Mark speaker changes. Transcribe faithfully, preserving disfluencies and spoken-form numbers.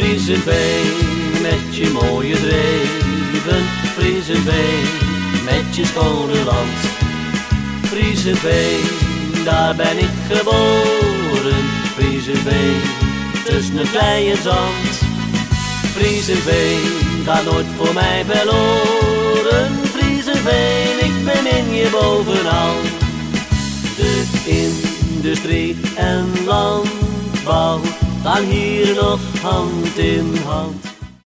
Speaker 1: Friezenveen, met je mooie dreven. Friezenveen, met je schone land. Friezenveen, daar ben ik geboren. Friezenveen, tussen het klei en zand. Friezenveen, gaat nooit voor mij verloren. Friezenveen, ik bemin je bovenal. De industrie en landbouw gaan hier nog hand in hand.